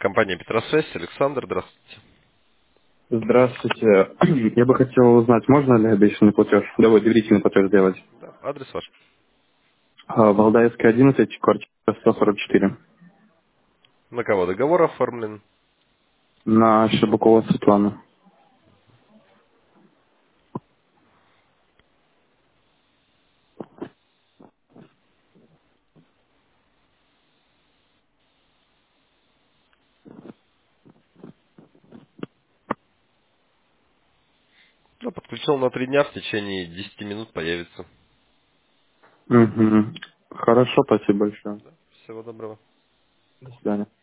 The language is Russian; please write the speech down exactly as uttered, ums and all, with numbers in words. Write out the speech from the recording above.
Компания Петросвязь, Александр, здравствуйте. Здравствуйте. Я бы хотел узнать, можно ли обещанный платеж, да, вот, доверительный платеж сделать? Да, адрес ваш. А, Валдаевская, одиннадцать, квартира сто сорок четыре. На кого договор оформлен? На Щербакова Светлану. Да, подключил на три дня, в течение десяти минут появится. Угу. Хорошо, спасибо большое. Да, всего доброго. До свидания.